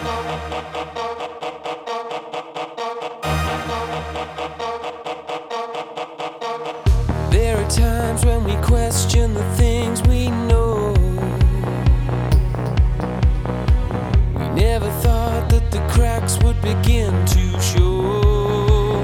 There are times when we question the things we know. We never thought that the cracks would begin to show.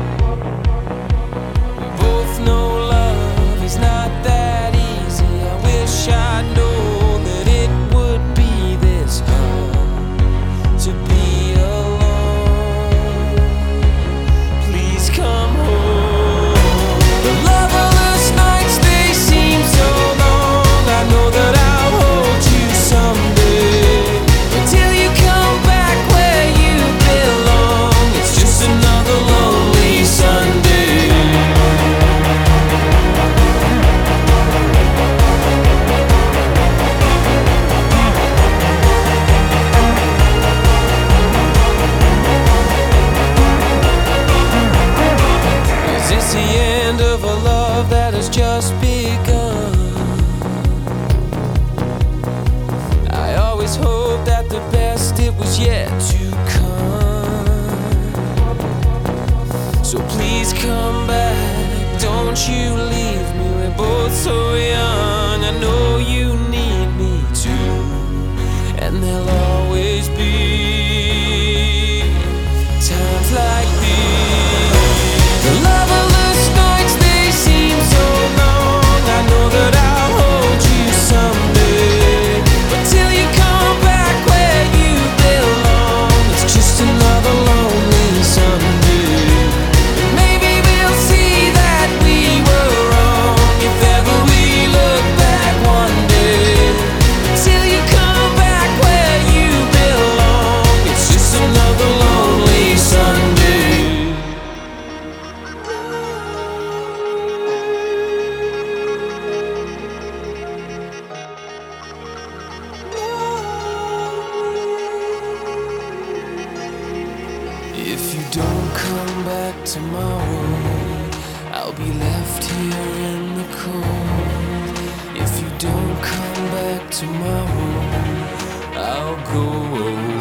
We both know love is not that easy. I wish I'd known that it would be this hard to be alone. Please come home. The loveless nights, they seem so long. I know that I'll hold you someday. Until you come back where you belong, it's just another lonely Sunday. Is this the end of a love that has just begun? I always hoped that the best, it was yet to come. So please come back, don't you leave me. We're both so young, I know you need me too. And there'll always be times like these. The loveless nights, they seem so long. I know that I'll hold you someday. But till you come back where you belong, it's just another lonely Sunday. Maybe we'll see that we were wrong if ever we look back one day. Till you come back where you belong, it's just another lonely Sunday. If you don't come back tomorrow, I'll be left here in the cold. If you don't come back tomorrow, I'll go away.